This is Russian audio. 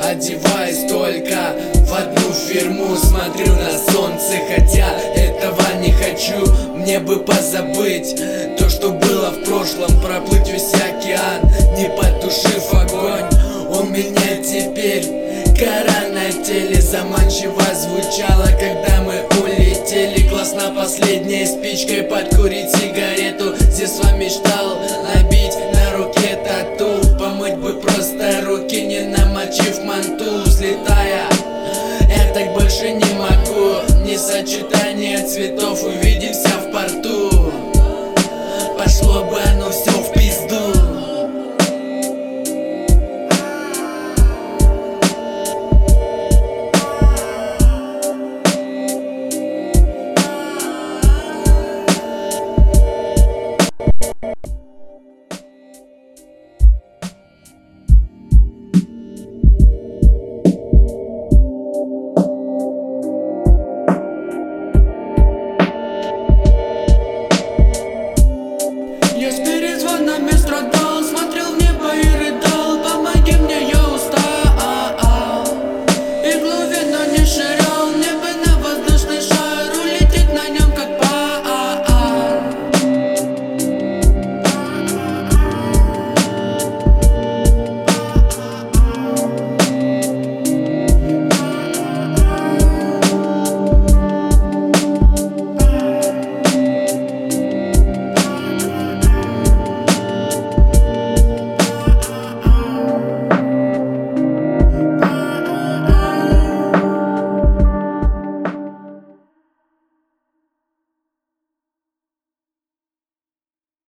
одеваюсь только в одну фирму, смотрю на солнце, хотя этого не хочу. Мне бы позабыть то, что было в прошлом, проплыть весь океан, не потушив огонь. У меня теперь гора на теле, заманчиво звучала, когда мы улетели. Классно последней спичкой подкурить сигарету. Здесь с вами мечтал набить на руке тату, помыть бы просто руки, не намочив манту. Взлетая, я так больше не могу, не сочетание цветов увидимся в порту. Пошло бы